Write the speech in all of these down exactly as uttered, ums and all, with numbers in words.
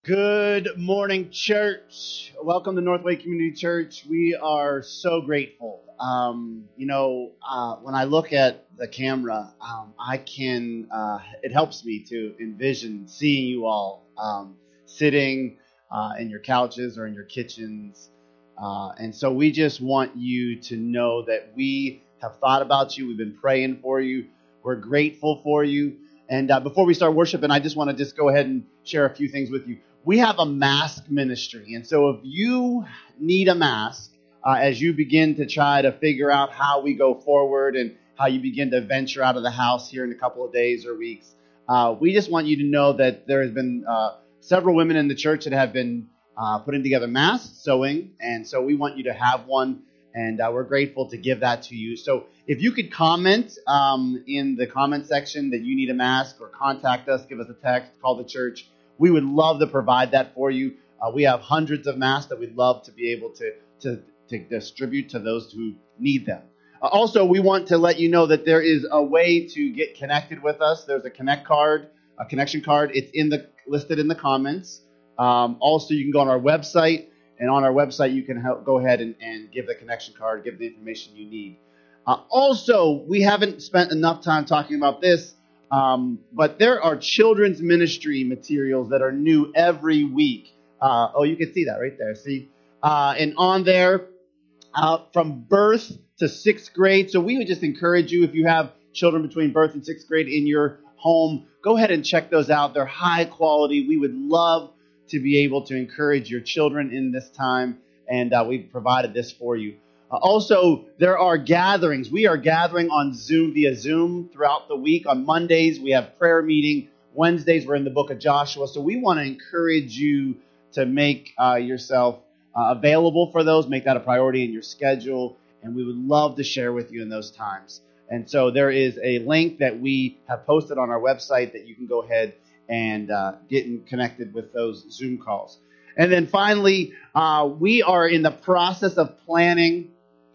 Good morning, church. Welcome to Northway Community Church. We are so grateful. Um, you know, uh, when I look at the camera, um, I can, uh, it helps me to envision seeing you all um, sitting uh, in your couches or in your kitchens. Uh, and so we just want you to know that we have thought about you. We've been praying for you. We're grateful for you. And uh, before we start worshiping, I just want to just go ahead and share a few things with you. We have a mask ministry. And so if you need a mask, uh, as you begin to try to figure out how we go forward and how you begin to venture out of the house here in a couple of days or weeks, uh, we just want you to know that there has been uh, several women in the church that have been uh, putting together masks, sewing. And so we want you to have one. And uh, we're grateful to give that to you. So if you could comment um, in the comment section that you need a mask, or contact us, give us a text, call the church. We would love to provide that for you. Uh, we have hundreds of masks that we'd love to be able to, to, to distribute to those who need them. Uh, also, we want to let you know that there is a way to get connected with us. There's a connect card, a connection card. It's in the listed in the comments. Um, also, you can go on our website, and on our website, you can help, go ahead and, and give the connection card, give the information you need. Uh, also, we haven't spent enough time talking about this, Um, but there are children's ministry materials that are new every week. Uh, oh, you can see that right there. See? Uh, and on there, uh, from birth to sixth grade. So we would just encourage you, if you have children between birth and sixth grade in your home, go ahead and check those out. They're high quality. We would love to be able to encourage your children in this time. And uh, we've provided this for you. Uh, also, there are gatherings. We are gathering on Zoom via Zoom throughout the week. On Mondays, we have prayer meeting. Wednesdays, we're in the book of Joshua. So we want to encourage you to make uh, yourself uh, available for those. Make that a priority in your schedule. And we would love to share with you in those times. And so there is a link that we have posted on our website that you can go ahead and uh, get in connected with those Zoom calls. And then finally, uh, we are in the process of planning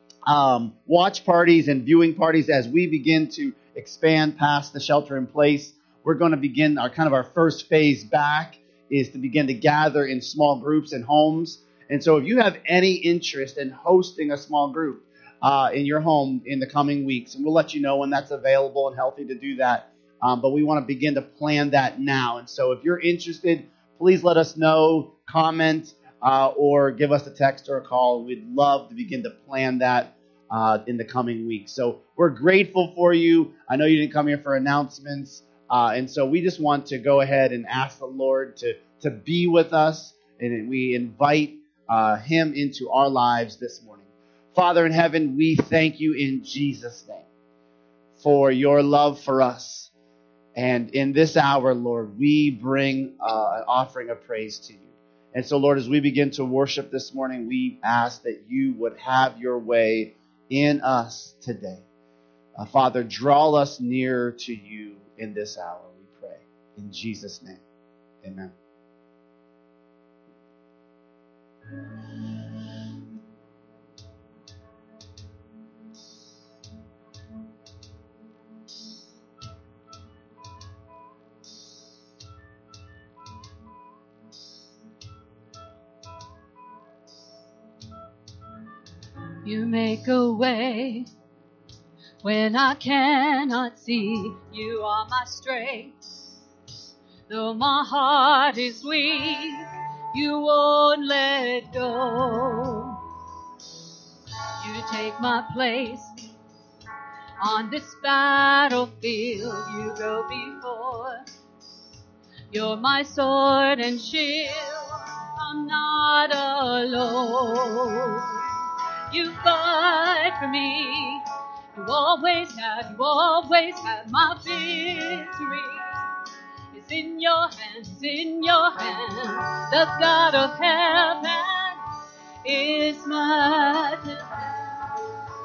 Um, watch parties and viewing parties as we begin to expand past the shelter in place. We're going to begin our kind of our first phase back is to begin to gather in small groups and homes. And so if you have any interest in hosting a small group uh, in your home in the coming weeks, and we'll let you know when that's available and healthy to do that. Um, but we want to begin to plan that now. And so if you're interested, please let us know, comment, uh, or give us a text or a call. We'd love to begin to plan that Uh, in the coming weeks. So we're grateful for you. I know you didn't come here for announcements. Uh, and so we just want to go ahead and ask the Lord to, to be with us. And we invite uh, him into our lives this morning. Father in heaven, we thank you in Jesus' name for your love for us. And in this hour, Lord, we bring uh, an offering of praise to you. And so, Lord, as we begin to worship this morning, we ask that you would have your way in us today. Uh, Father, draw us nearer to you in this hour, we pray. In Jesus' name, amen. You make a way when I cannot see. You are my strength. Though my heart is weak, you won't let go. You take my place on this battlefield. You go before. You're my sword and shield. I'm not alone. You fight for me. You always have, you always have my victory. It's in your hands, it's in your hands. The God of heaven is my defense.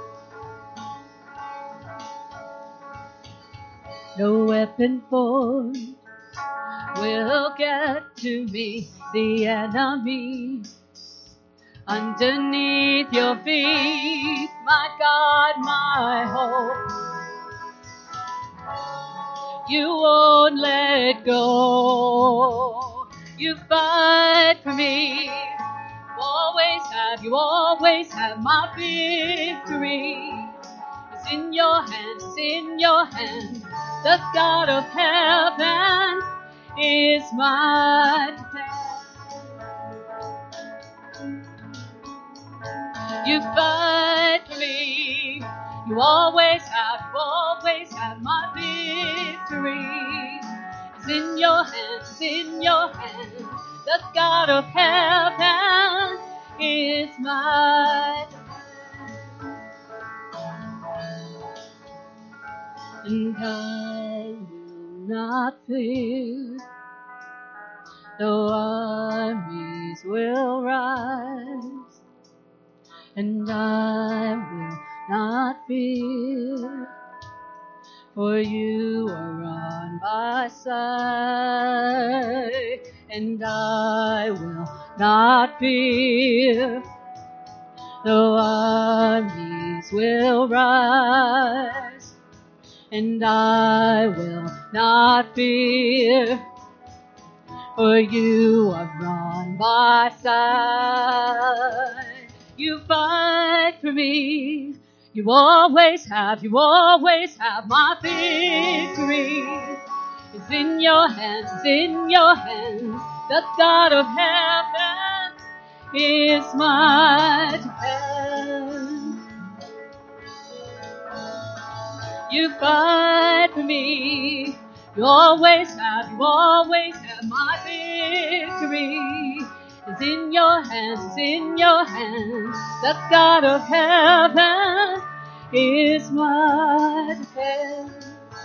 No weapon formed will get to me, the enemy. Underneath your feet, my God, my hope. You won't let go. You fight for me. You always have, you always have my victory. It's in your hands, it's in your hands. The God of heaven is my defense. You fight for me. You always have, you always have my victory. It's in your hands, it's in your hands. The God of heaven is my defense. And I will not fear, though armies will rise. And I will not fear, for you are on my side. And I will not fear, though armies will rise. And I will not fear, for you are on my side. You fight for me. You always have, you always have my victory. It's in your hands, it's in your hands. The God of heaven is my defense. You fight for me. You always have, you always have my victory. It's in your hands, it's in your hands. The God of heaven is my defense.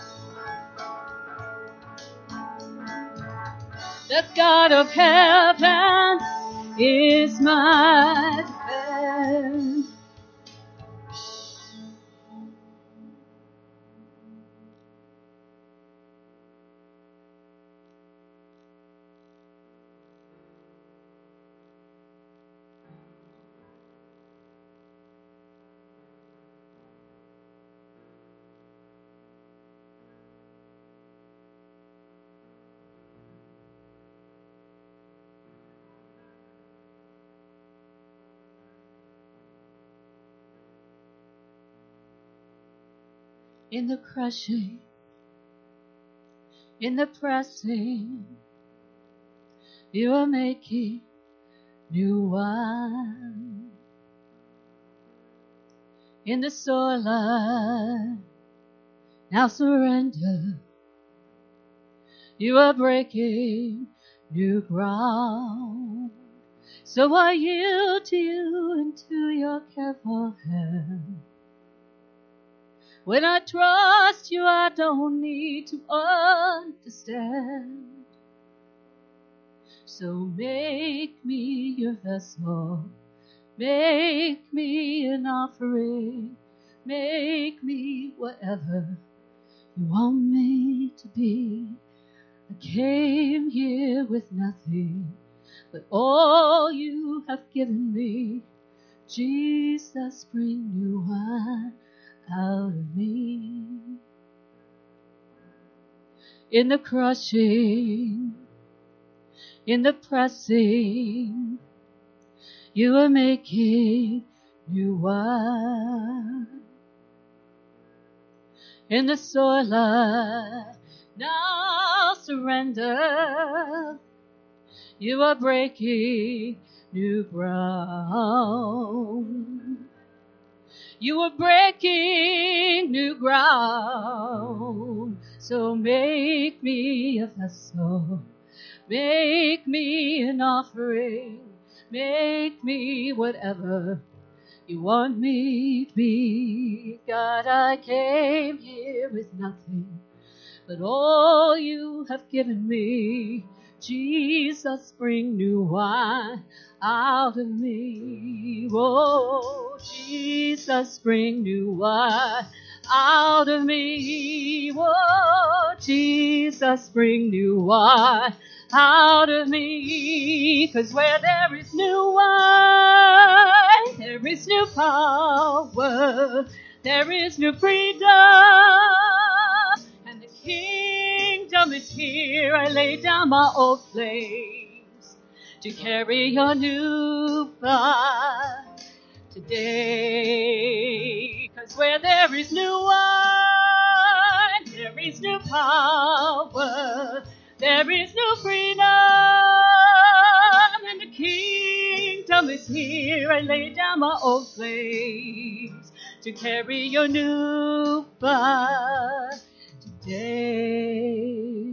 The God of heaven is my defense. In the crushing, in the pressing, you are making new wine. In the soil I now surrender, you are breaking new ground. So I yield to you and to your careful hand. When I trust you, I don't need to understand. So make me your vessel. Make me an offering. Make me whatever you want me to be. I came here with nothing but all you have given me. Jesus, bring new wine out of me. In the crushing, in the pressing, you are making new wine. In the soil I now surrender, you are breaking new ground. You are breaking new ground. So make me a vessel. Make me an offering. Make me whatever you want me to be. God, I came here with nothing but all you have given me. Jesus, bring new wine out of me. Oh, Jesus, bring new wine out of me. Oh, Jesus, bring new wine out of me. 'Cause where there is new wine, there is new power, there is new freedom, and the kingdom is here. I lay down my old flame. to carry your new fight today. 'Cause where there is new wine, there is new power, there is new freedom, and the kingdom is here. I lay down my old flames to carry your new fire today.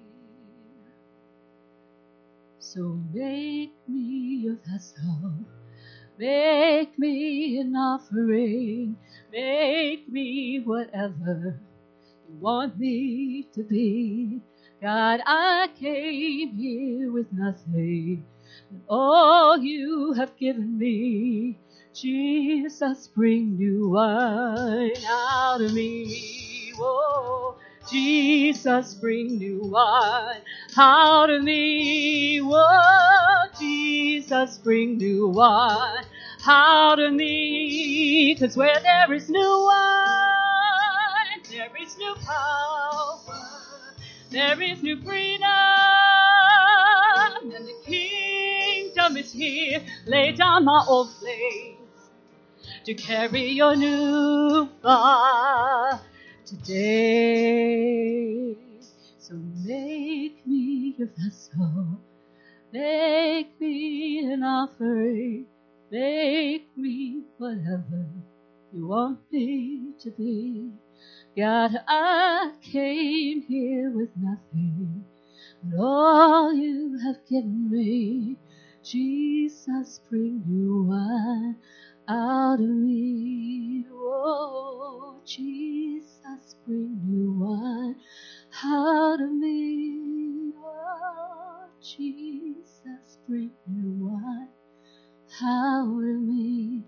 So make me a vessel, make me an offering, make me whatever you want me to be. God, I came here with nothing, but all you have given me. Jesus, bring new wine out of me. Whoa. Jesus, bring new wine out of me. Whoa. Jesus, bring new wine out of me. 'Cause where there is new wine, there is new power, there is new freedom, and the kingdom is here. Lay down my old flames to carry your new fire today. So make me your vessel, make me an offering, make me whatever you want me to be. God, I came here with nothing, but all you have given me. Jesus, bring new wine out of me. Oh, Jesus, bring new wine out of me. Oh, Jesus, bring new wine out of me.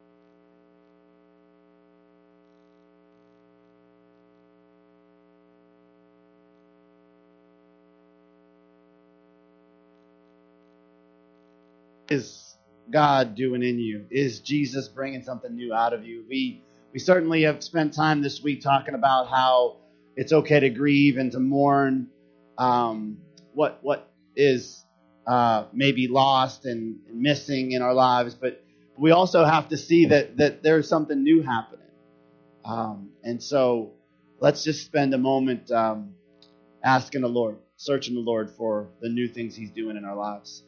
Is God doing in you? Is Jesus bringing something new out of you? We we certainly have spent time this week talking about how it's okay to grieve and to mourn um, what what is uh, maybe lost and, and missing in our lives, but we also have to see that that there's something new happening. Um, and so let's just spend a moment um, asking the Lord, searching the Lord for the new things He's doing in our lives.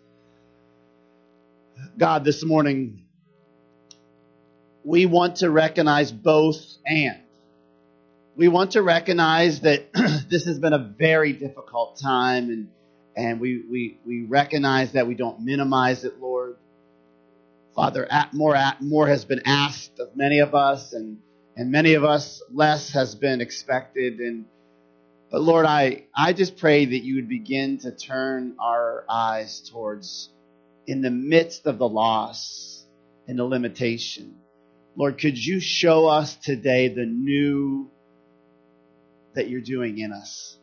God, this morning, we want to recognize both and. We want to recognize that this has been a very difficult time, and and we, we, we recognize that we don't minimize it, Lord. Father, more, more has been asked of many of us, and, and many of us, less has been expected. And But Lord, I, I just pray that you would begin to turn our eyes towards, in the midst of the loss and the limitation, Lord, could you show us today the new that you're doing in us?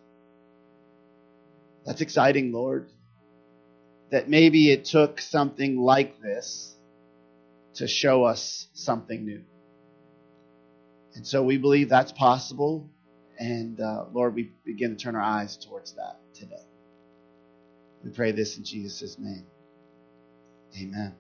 That's exciting, Lord. That maybe it took something like this to show us something new. And so we believe that's possible. And uh, Lord, we begin to turn our eyes towards that today. We pray this in Jesus' name. Amen.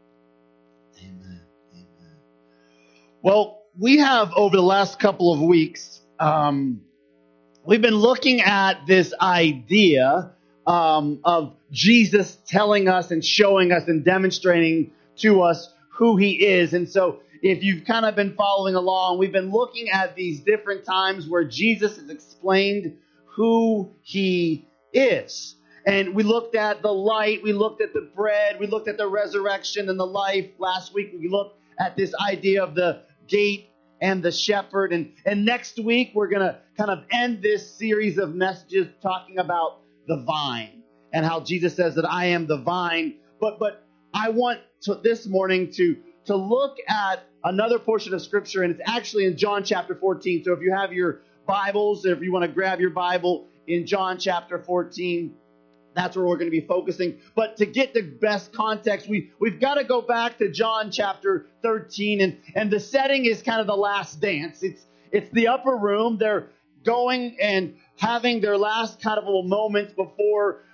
Amen. Amen. Well, we have over the last couple of weeks, um, we've been looking at this idea um, of Jesus telling us and showing us and demonstrating to us who He is. And so if you've kind of been following along, we've been looking at these different times where Jesus has explained who He is. And we looked at the light, we looked at the bread, we looked at the resurrection and the life. Last week we looked at this idea of the gate and the shepherd. And, and next week we're going to kind of end this series of messages talking about the vine and how Jesus says that I am the vine. But but I want to, this morning to, to look at another portion of Scripture, and it's actually in John chapter fourteen. So if you have your Bibles, if you want to grab your Bible in John chapter fourteen, that's where we're going to be focusing. But to get the best context, we, we've got to go back to John chapter thirteen. And, and the setting is kind of the last dance. It's it's the upper room. They're going and having their last kind of little moments before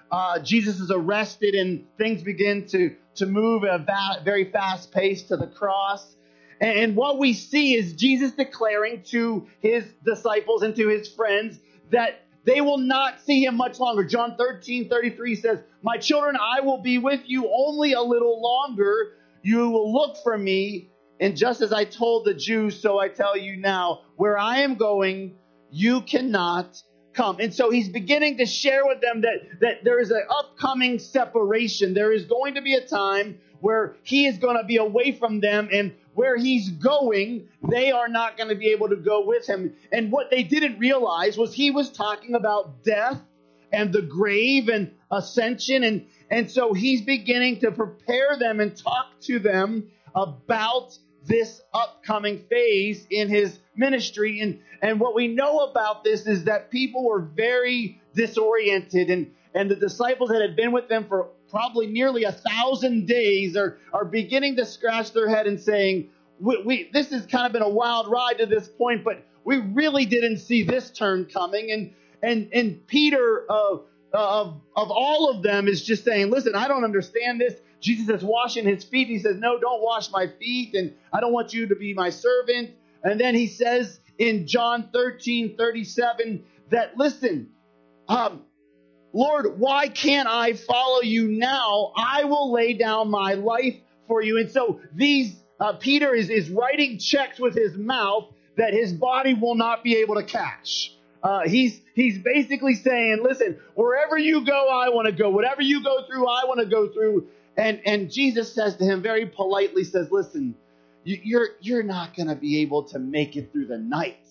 uh, Jesus is arrested and things begin to, to move at a va- very fast pace to the cross. And, and what we see is Jesus declaring to his disciples and to his friends that they will not see him much longer. John thirteen thirty-three says, "My children, I will be with you only a little longer. You will look for me. And just as I told the Jews, so I tell you now, where I am going, you cannot come." And so he's beginning to share with them that, that there is an upcoming separation. There is going to be a time where he is going to be away from them, and where he's going, they are not going to be able to go with him. And what they didn't realize was he was talking about death and the grave and ascension. And, and so he's beginning to prepare them and talk to them about this upcoming phase in his ministry. And, and what we know about this is that people were very disoriented, and, and the disciples that had been with them for probably nearly a thousand days are, are beginning to scratch their head and saying, we, we this has kind of been a wild ride to this point, but we really didn't see this turn coming. And and and Peter, uh, of of all of them, is just saying, listen, I don't understand this. Jesus is washing his feet. He says, no, don't wash my feet, and I don't want you to be my servant. And then he says in John thirteen thirty-seven that, listen, um, Lord, why can't I follow you now? I will lay down my life for you. And so these uh, Peter is, is writing checks with his mouth that his body will not be able to cash. Uh, he's he's basically saying, listen, wherever you go, I want to go. Whatever you go through, I want to go through. And and Jesus says to him very politely, says, listen, you, you're you're not going to be able to make it through the night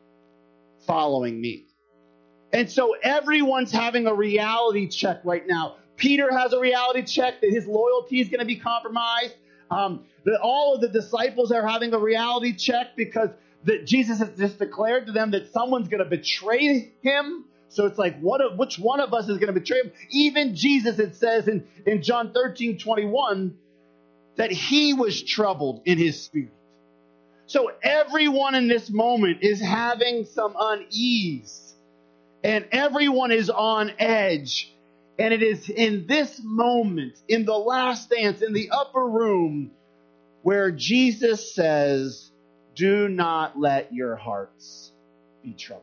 following me. And so everyone's having a reality check right now. Peter has a reality check that his loyalty is going to be compromised. Um, that all of the disciples are having a reality check because that Jesus has just declared to them that someone's going to betray him. So it's like, what? Of, which one of us is going to betray him? Even Jesus, it says in, in John thirteen twenty-one, that he was troubled in his spirit. So everyone in this moment is having some unease. And everyone is on edge. And it is in this moment, in the last dance, in the upper room, where Jesus says, do not let your hearts be troubled.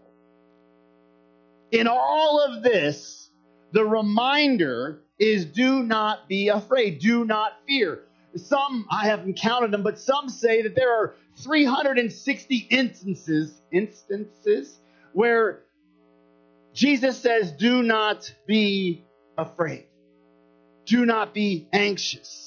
In all of this, the reminder is do not be afraid. Do not fear. Some, I haven't counted them, but some say that there are three hundred sixty instances, instances where Jesus says, do not be afraid. Do not be anxious.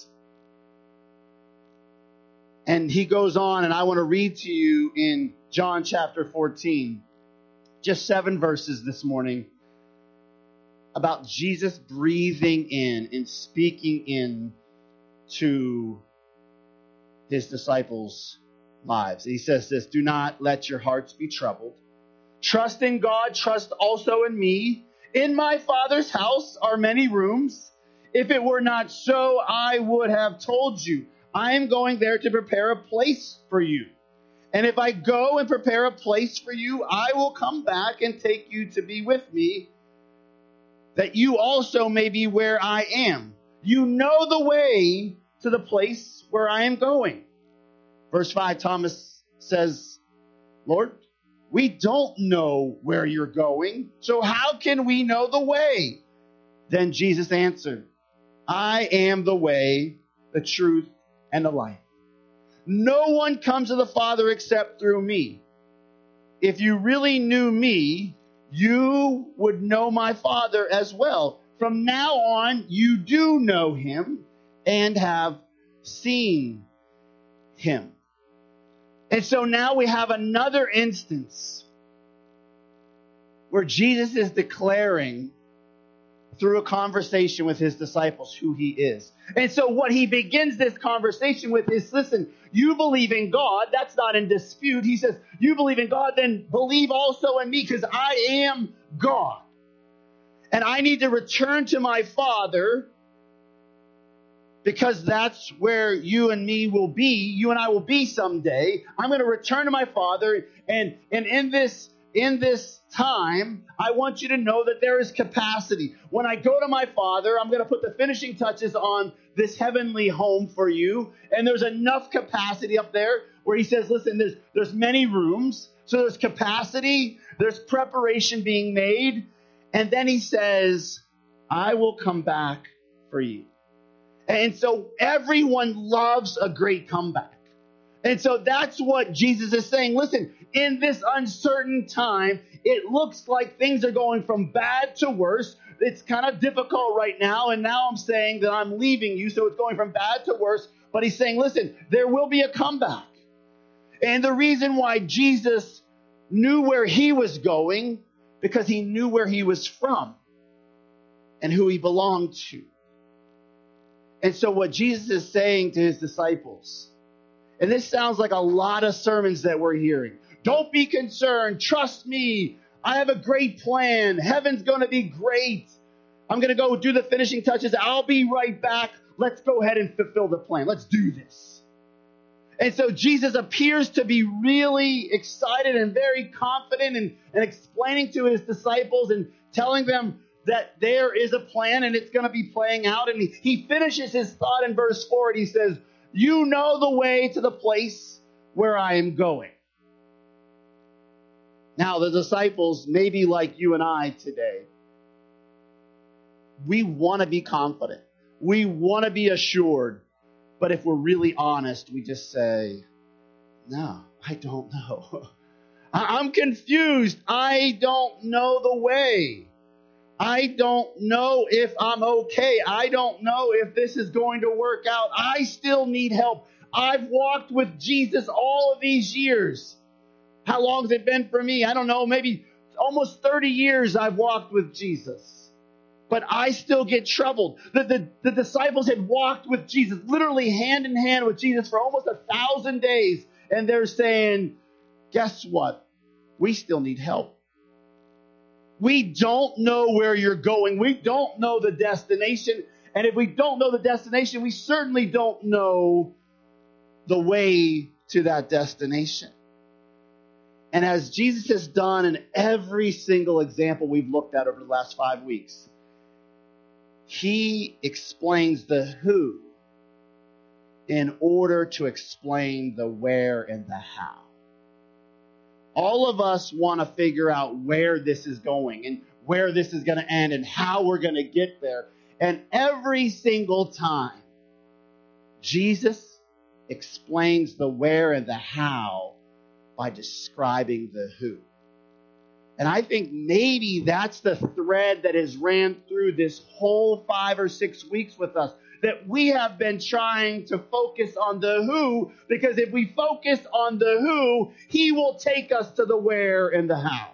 And he goes on, and I want to read to you in John chapter fourteen, just seven verses this morning, about Jesus breathing in and speaking in to his disciples' lives. He says this, do not let your hearts be troubled. Trust in God, trust also in me. In my Father's house are many rooms. If it were not so, I would have told you. I am going there to prepare a place for you. And if I go and prepare a place for you, I will come back and take you to be with me, that you also may be where I am. You know the way to the place where I am going. Verse five, Thomas says, Lord, we don't know where you're going, so how can we know the way? Then Jesus answered, I am the way, the truth, and the life. No one comes to the Father except through me. If you really knew me, you would know my Father as well. From now on, you do know him and have seen him. And so now we have another instance where Jesus is declaring through a conversation with his disciples who he is. And so what he begins this conversation with is, listen, you believe in God. That's not in dispute. He says, you believe in God, then believe also in me, because I am God. And I need to return to my Father, because that's where you and me will be. You and I will be someday. I'm going to return to my Father. And, and in this in this time, I want you to know that there is capacity. When I go to my Father, I'm going to put the finishing touches on this heavenly home for you. And there's enough capacity up there where he says, listen, there's, there's many rooms. So there's capacity. There's preparation being made. And then he says, I will come back for you. And so everyone loves a great comeback. And so that's what Jesus is saying. Listen, in this uncertain time, it looks like things are going from bad to worse. It's kind of difficult right now. And now I'm saying that I'm leaving you. So it's going from bad to worse. But he's saying, listen, there will be a comeback. And the reason why Jesus knew where he was going, because he knew where he was from and who he belonged to. And so what Jesus is saying to his disciples, and this sounds like a lot of sermons that we're hearing. Don't be concerned. Trust me. I have a great plan. Heaven's going to be great. I'm going to go do the finishing touches. I'll be right back. Let's go ahead and fulfill the plan. Let's do this. And so Jesus appears to be really excited and very confident and, and explaining to his disciples and telling them that there is a plan and it's going to be playing out. And he, he finishes his thought in verse four and he says, you know the way to the place where I am going. Now, the disciples, maybe like you and I today, we want to be confident. We want to be assured. But if we're really honest, we just say, no, I don't know. I'm confused. I don't know the way. I don't know if I'm okay. I don't know if this is going to work out. I still need help. I've walked with Jesus all of these years. How long has it been for me? I don't know. Maybe almost thirty years I've walked with Jesus. But I still get troubled. The, the, the disciples had walked with Jesus, literally hand in hand with Jesus for almost a thousand days. And they're saying, guess what? We still need help. We don't know where you're going. We don't know the destination. And if we don't know the destination, we certainly don't know the way to that destination. And as Jesus has done in every single example we've looked at over the last five weeks, he explains the who in order to explain the where and the how. All of us want to figure out where this is going and where this is going to end and how we're going to get there. And every single time, Jesus explains the where and the how by describing the who. And I think maybe that's the thread that has ran through this whole five or six weeks with us. That we have been trying to focus on the who, because if we focus on the who, he will take us to the where and the how.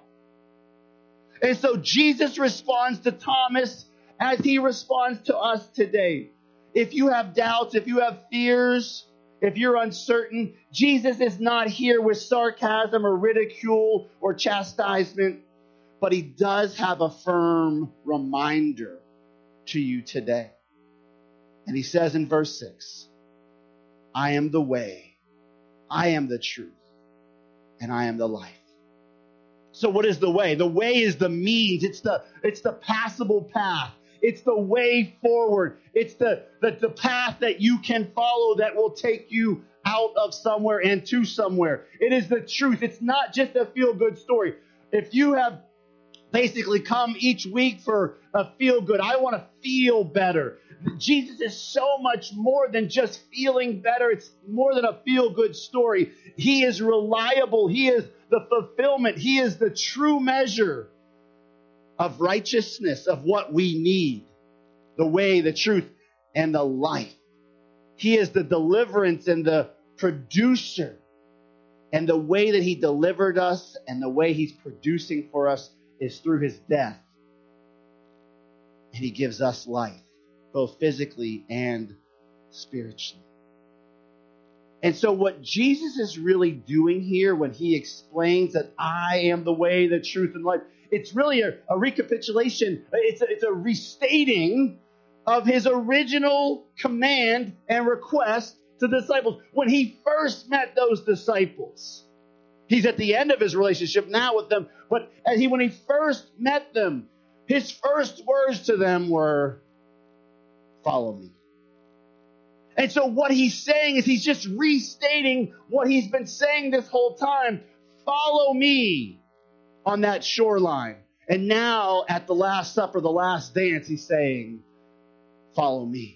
And so Jesus responds to Thomas as he responds to us today. If you have doubts, if you have fears, if you're uncertain, Jesus is not here with sarcasm or ridicule or chastisement, but he does have a firm reminder to you today. And he says in verse six, I am the way, I am the truth, and I am the life. So what is the way? The way is the means. It's the, it's the passable path. It's the way forward. It's the, the, the path that you can follow that will take you out of somewhere and to somewhere. It is the truth. It's not just a feel-good story. If you have basically come each week for a feel-good, I want to feel better. Jesus is so much more than just feeling better. It's more than a feel-good story. He is reliable. He is the fulfillment. He is the true measure of righteousness, of what we need. The way, the truth, and the life. He is the deliverance and the producer. And the way that he delivered us and the way he's producing for us is through his death. And he gives us life, both physically and spiritually. And so what Jesus is really doing here when he explains that I am the way, the truth, and life, it's really a, a recapitulation. It's a, it's a restating of his original command and request to the disciples. When he first met those disciples, He's at the end of his relationship now with them. But as he, when he first met them, his first words to them were, follow me. And so what he's saying is he's just restating what he's been saying this whole time. Follow me on that shoreline. And now at the Last Supper, the last dance, he's saying, follow me.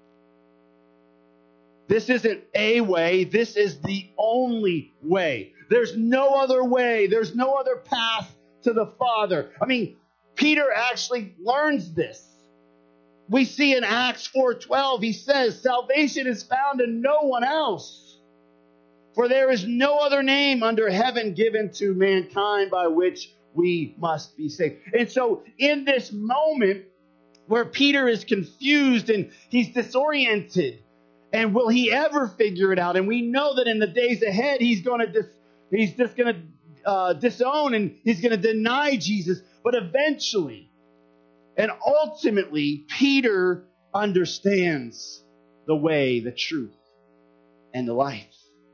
This isn't a way. This is the only way. There's no other way. There's no other path to the Father. I mean, Peter actually learns this. We see in Acts four twelve, he says, salvation is found in no one else. For there is no other name under heaven given to mankind by which we must be saved. And so in this moment where Peter is confused and he's disoriented, and will he ever figure it out? And we know that in the days ahead, he's going to dis- he's just going to uh, disown and he's going to deny Jesus. But eventually, and ultimately, Peter understands the way, the truth, and the life.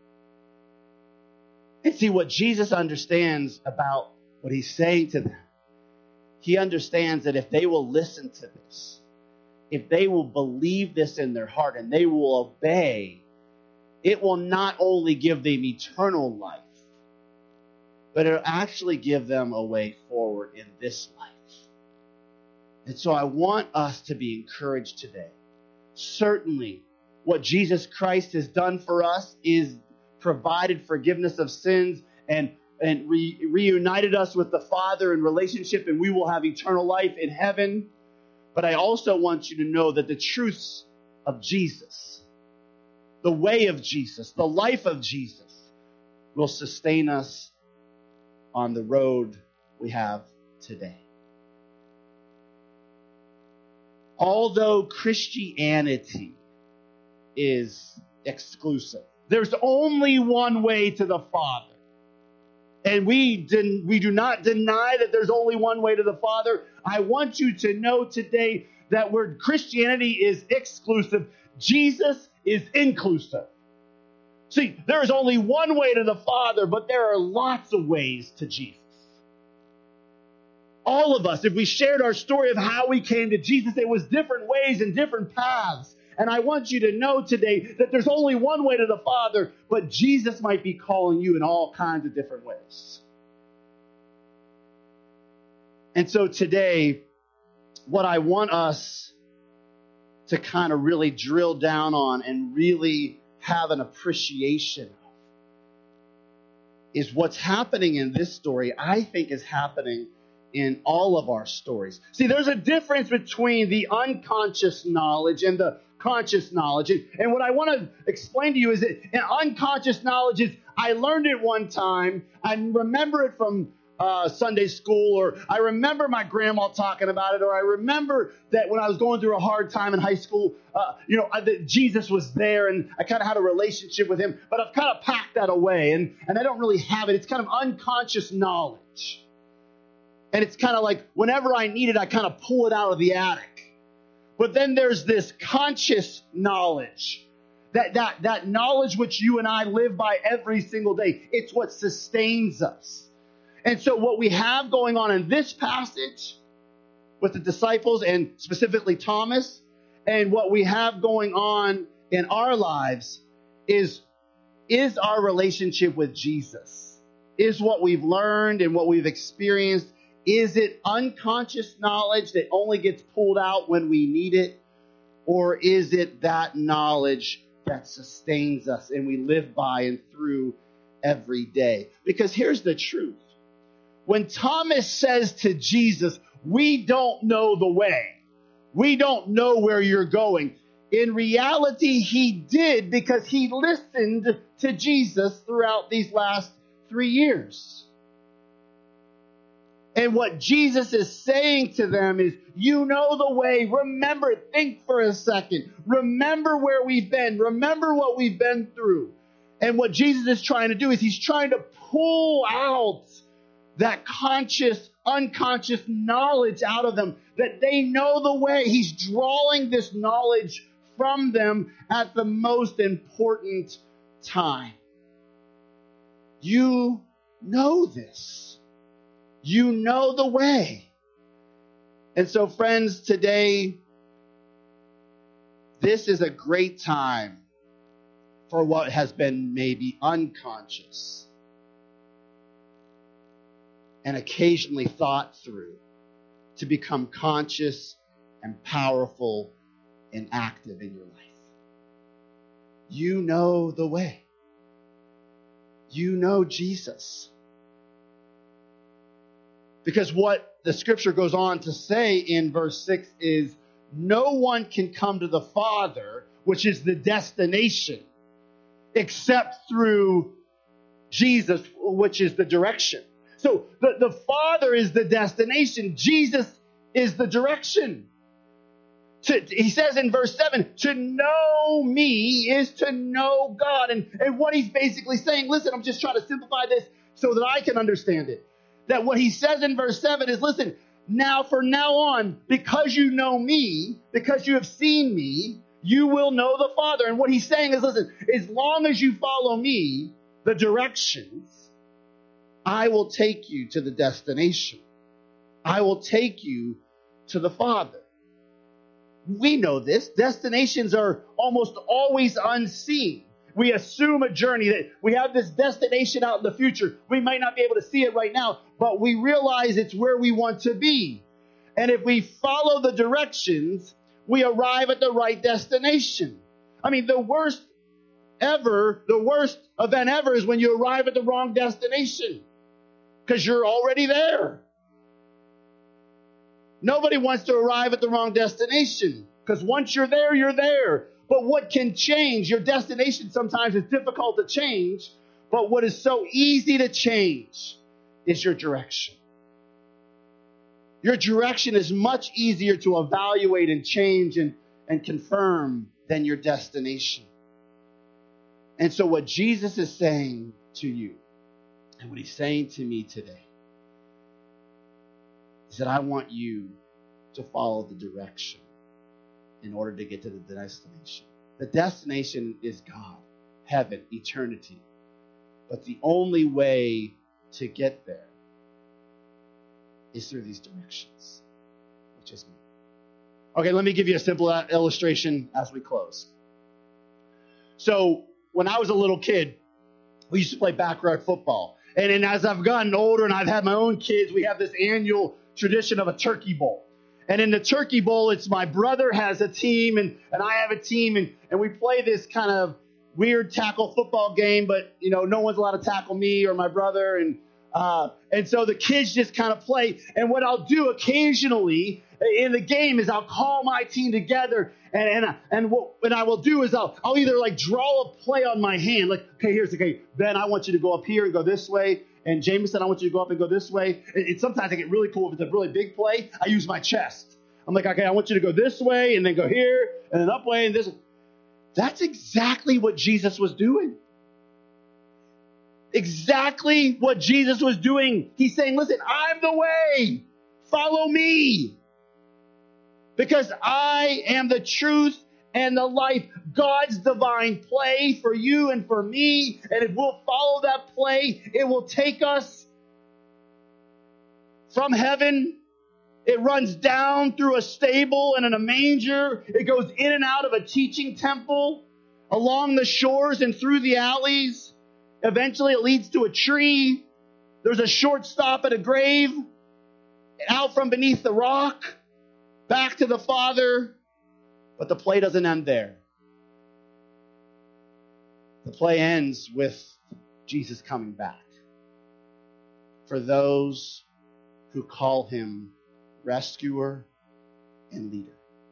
And see what Jesus understands about what he's saying to them. He understands that if they will listen to this, if they will believe this in their heart and they will obey, it will not only give them eternal life, but it'll actually give them a way forward in this life. And so I want us to be encouraged today. Certainly, what Jesus Christ has done for us is provided forgiveness of sins and, and re- reunited us with the Father in relationship, and we will have eternal life in heaven. But I also want you to know that the truths of Jesus, the way of Jesus, the life of Jesus, will sustain us on the road we have today. Although Christianity is exclusive, there's only one way to the Father. And we, den- we do not deny that there's only one way to the Father. I want you to know today that where Christianity is exclusive, Jesus is inclusive. See, there is only one way to the Father, but there are lots of ways to Jesus. All of us, if we shared our story of how we came to Jesus, it was different ways and different paths. And I want you to know today that there's only one way to the Father, but Jesus might be calling you in all kinds of different ways. And so today, what I want us to kind of really drill down on and really have an appreciation of is what's happening in this story, I think is happening in all of our stories. See, there's a difference between the unconscious knowledge and the conscious knowledge. And, and what I want to explain to you is that an unconscious knowledge is, I learned it one time, I remember it from uh, Sunday school, or I remember my grandma talking about it, or I remember that when I was going through a hard time in high school, uh, you know, I, that Jesus was there and I kind of had a relationship with him, but I've kind of packed that away and, and I don't really have it. It's kind of unconscious knowledge. And it's kind of like whenever I need it, I kind of pull it out of the attic. But then there's this conscious knowledge, that, that, that knowledge which you and I live by every single day. It's what sustains us. And so what we have going on in this passage with the disciples and specifically Thomas, and what we have going on in our lives is, is our relationship with Jesus. Is what we've learned and what we've experienced. Is it unconscious knowledge that only gets pulled out when we need it? Or is it that knowledge that sustains us and we live by and through every day? Because here's the truth. When Thomas says to Jesus, we don't know the way, we don't know where you're going, in reality, he did, because he listened to Jesus throughout these last three years. And what Jesus is saying to them is, you know the way. Remember, think for a second. Remember where we've been. Remember what we've been through. And what Jesus is trying to do is he's trying to pull out that conscious, unconscious knowledge out of them, that they know the way. He's drawing this knowledge from them at the most important time. You know this. You know the way. And so, friends, today, this is a great time for what has been maybe unconscious and occasionally thought through to become conscious and powerful and active in your life. You know the way. You know Jesus. Because what the scripture goes on to say in verse six is, no one can come to the Father, which is the destination, except through Jesus, which is the direction. So the, the Father is the destination. Jesus is the direction. To, he says in verse seven, to know me is to know God. And, and what he's basically saying, listen, I'm just trying to simplify this so that I can understand it. That what he says in verse seven is, listen, now from now on, because you know me, because you have seen me, you will know the Father. And what he's saying is, listen, as long as you follow me, the directions, I will take you to the destination. I will take you to the Father. We know this. Destinations are almost always unseen. We assume a journey, that we have this destination out in the future. We might not be able to see it right now, but we realize it's where we want to be. And if we follow the directions, we arrive at the right destination. I mean, the worst ever, the worst event ever is when you arrive at the wrong destination, because you're already there. Nobody wants to arrive at the wrong destination, because once you're there, you're there. But what can change? Your destination sometimes is difficult to change, but what is so easy to change is your direction. Your direction is much easier to evaluate and change and, and confirm than your destination. And so what Jesus is saying to you, and what he's saying to me today, is that I want you to follow the direction in order to get to the destination. The destination is God, heaven, eternity. But the only way to get there is through these directions, which is me. Okay, let me give you a simple illustration as we close. So when I was a little kid, we used to play backyard football. And then as I've gotten older and I've had my own kids, we have this annual tradition of a turkey bowl. And in the turkey bowl, it's my brother has a team and, and I have a team. And, and we play this kind of weird tackle football game. But, you know, no one's allowed to tackle me or my brother. And uh, and so the kids just kind of play. And what I'll do occasionally in the game is I'll call my team together. And and, and what and I will do is I'll, I'll either like draw a play on my hand. Like, okay, here's the okay, Ben, I want you to go up here and go this way. And Jameson, I want you to go up and go this way. And, and sometimes I get really cool. If it's a really big play, I use my chest. I'm like, okay, I want you to go this way and then go here and then up way and this. That's exactly what Jesus was doing. Exactly what Jesus was doing. He's saying, listen, I'm the way. Follow me. Because I am the truth and the life. God's divine play for you and for me. And if we'll follow that play, it will take us from heaven. It runs down through a stable and in a manger. It goes in and out of a teaching temple, along the shores and through the alleys. Eventually it leads to a tree. There's a short stop at a grave. Out from beneath the rock. Back to the Father. But the play doesn't end there. The play ends with Jesus coming back. For those who call him rescuer and leader.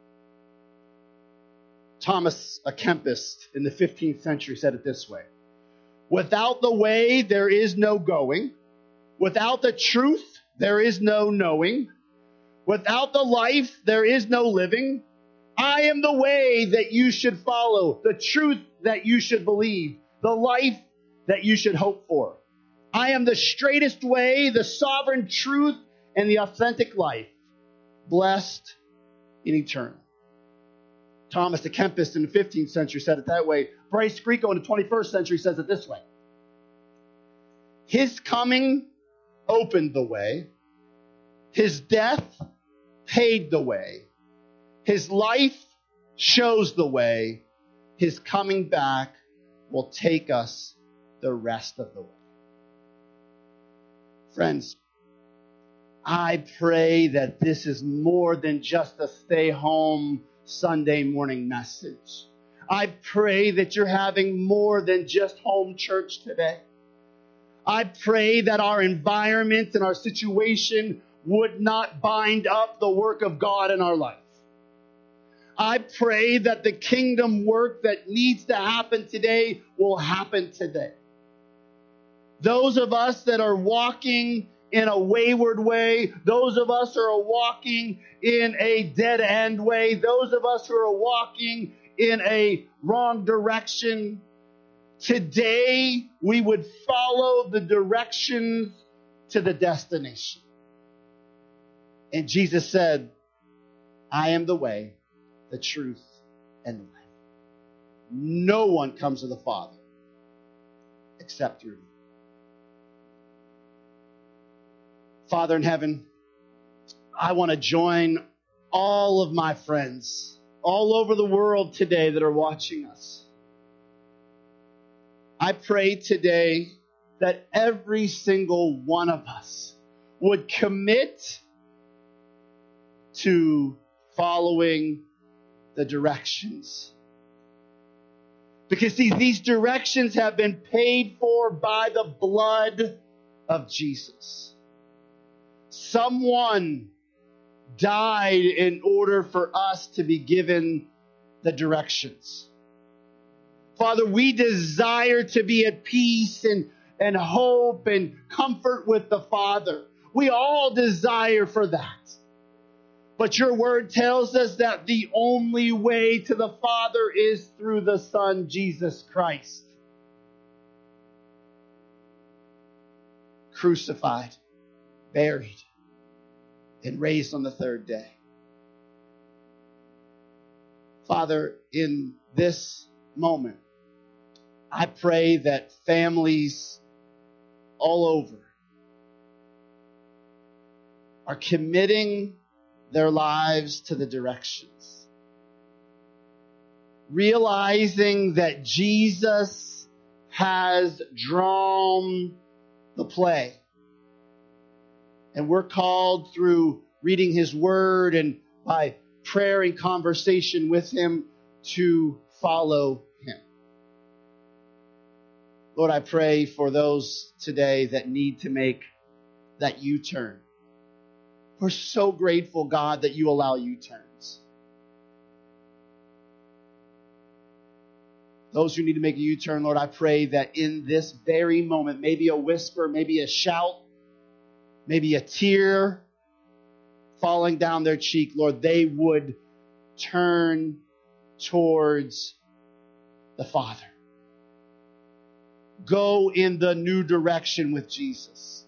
Thomas à Kempis in the fifteenth century said it this way. Without the way, there is no going. Without the truth, there is no knowing. Without the life, there is no living. I am the way that you should follow, the truth that you should believe, the life that you should hope for. I am the straightest way, the sovereign truth, and the authentic life, blessed and eternal. Thomas à Kempis in the fifteenth century said it that way. Bryce Grieco in the twenty-first century says it this way. His coming opened the way. His death paid the way. His life shows the way. His coming back will take us the rest of the way. Friends, I pray that this is more than just a stay home Sunday morning message. I pray that you're having more than just home church today. I pray that our environment and our situation would not bind up the work of God in our life. I pray that the kingdom work that needs to happen today will happen today. Those of us that are walking in a wayward way, those of us who are walking in a dead end way, those of us who are walking in a wrong direction, today we would follow the directions to the destination. And Jesus said, I am the way, the truth, and the life. No one comes to the Father except through me. Father in heaven, I want to join all of my friends all over the world today that are watching us. I pray today that every single one of us would commit to following the directions. Because see, these directions have been paid for by the blood of Jesus. Someone died in order for us to be given the directions. Father, we desire to be at peace and, and hope and comfort with the Father. We all desire for that. But your word tells us that the only way to the Father is through the Son, Jesus Christ. Crucified, buried, and raised on the third day. Father, in this moment, I pray that families all over are committing their lives to the directions, realizing that Jesus has drawn the play. And we're called through reading his word and by prayer and conversation with him to follow him. Lord, I pray for those today that need to make that U-turn. We're so grateful, God, that you allow U-turns. Those who need to make a U-turn, Lord, I pray that in this very moment, maybe a whisper, maybe a shout, maybe a tear falling down their cheek, Lord, they would turn towards the Father. Go in the new direction with Jesus.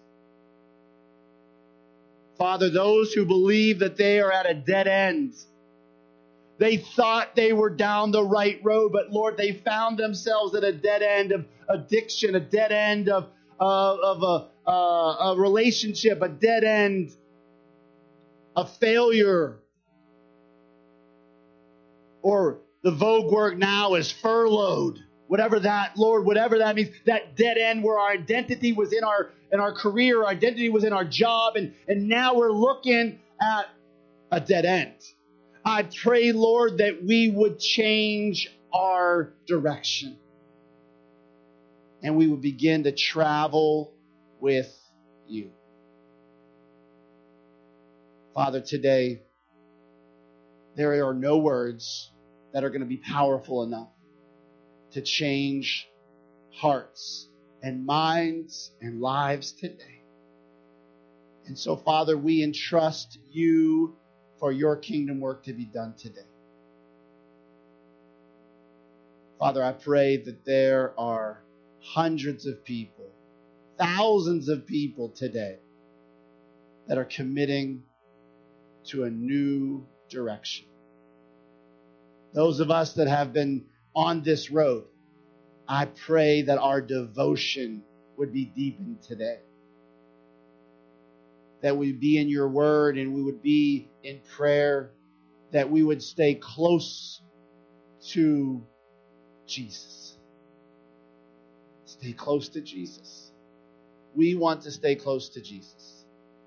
Father, those who believe that they are at a dead end, they thought they were down the right road, but Lord, they found themselves at a dead end of addiction, a dead end of, uh, of a, uh, a relationship, a dead end of failure. Or the Vogue word now is furloughed. Whatever that, Lord, whatever that means, that dead end where our identity was in our in our career, our identity was in our job, and, and now we're looking at a dead end. I pray, Lord, that we would change our direction. And we would begin to travel with you. Father, today, there are no words that are going to be powerful enough to change hearts and minds and lives today. And so, Father, we entrust you for your kingdom work to be done today. Father, I pray that there are hundreds of people, thousands of people today that are committing to a new direction. Those of us that have been on this road, I pray that our devotion would be deepened today. That we'd be in your word and we would be in prayer. That we would stay close to Jesus. Stay close to Jesus. We want to stay close to Jesus.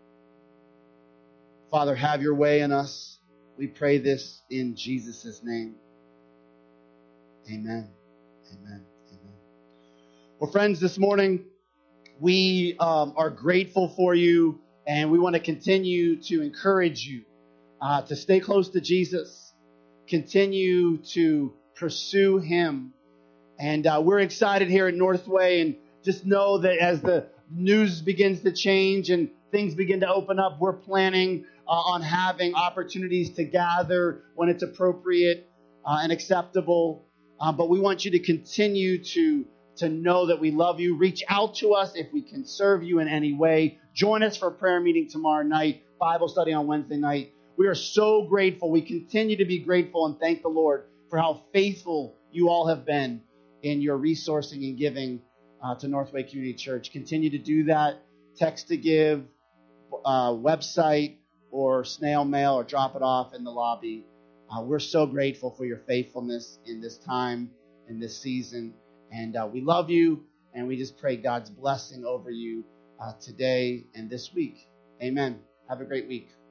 Father, have your way in us. We pray this in Jesus' name. Amen. Amen. Amen. Well, friends, this morning we um, are grateful for you, and we want to continue to encourage you uh, to stay close to Jesus, continue to pursue Him. And uh, we're excited here at Northway, and just know that as the news begins to change and things begin to open up, we're planning uh, on having opportunities to gather when it's appropriate uh, and acceptable. Uh, but we want you to continue to, to know that we love you. Reach out to us if we can serve you in any way. Join us for a prayer meeting tomorrow night, Bible study on Wednesday night. We are so grateful. We continue to be grateful and thank the Lord for how faithful you all have been in your resourcing and giving uh, to Northway Community Church. Continue to do that. Text to give, uh, website, or snail mail, or drop it off in the lobby. Uh, we're so grateful for your faithfulness in this time, in this season. And uh, we love you, and we just pray God's blessing over you uh, today and this week. Amen. Have a great week.